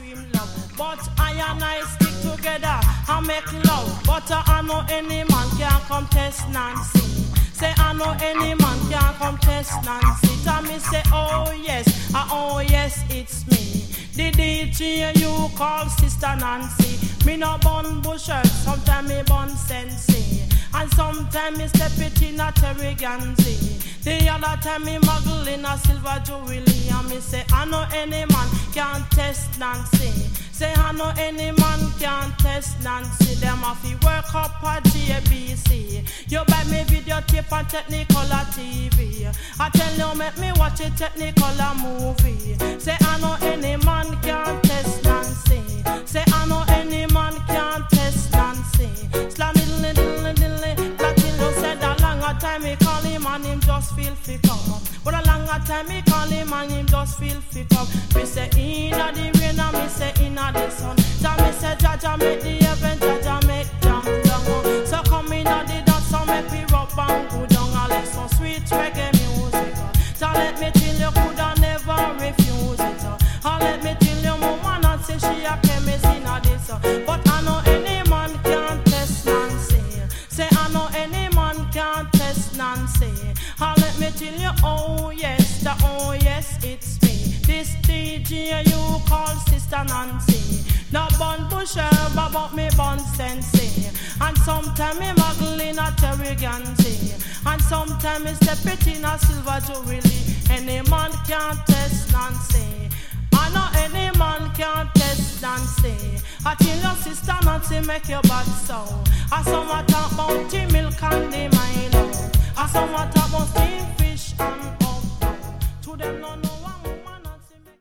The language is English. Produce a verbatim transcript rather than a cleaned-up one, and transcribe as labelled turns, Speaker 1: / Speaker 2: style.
Speaker 1: scream love. But I and I stick together and make love. But uh, I know any man can come test Nancy. Say I know any man can come test Nancy. Tell me say oh yes, uh, oh yes it's me. The D J you call Sister Nancy. Me no bun bushers, sometimes me bun sensei. And sometimes me step it in a Terry Ganzi. The other time me muggle in a silver jewelry. And me say I know any man can test Nancy. Say I know any man can test Nancy. Them have to work up a J B C. You buy me videotape and Technicolor T V. I tell you make me watch a Technicolor movie. Say I know any man can test Nancy. Say I know any man can test Nancy. Slam little little little little. Latin you said a longer time me call him and him just feel fit come. But a longer time me call him and him just feel fit come. Me say inna the rain and me say inna the sun. Jah me say Jaja make the heaven, Jaja make jam down. So come inna the dance so make we rock and go down. And let some sweet reggae music. Jah let me till you coulda never refuse it. And let me till your woman and say she a chemist inna this. But I know any man can test Nancy. Say I know any man can test Nancy. And let me tell you oh yes, the oh yes it's me. This D J you call Sister Nancy. No bun pusher, but me bun sensei. And sometime me muggle in a Terry Ganzi. And sometime me step it in a silver jewelry. Any man can test Nancy. I know any man can test Nancy. I tell your Sister Nancy make your bad sound. I some talk about the milk and the Milo. I some talk about steam fish and okra. To them no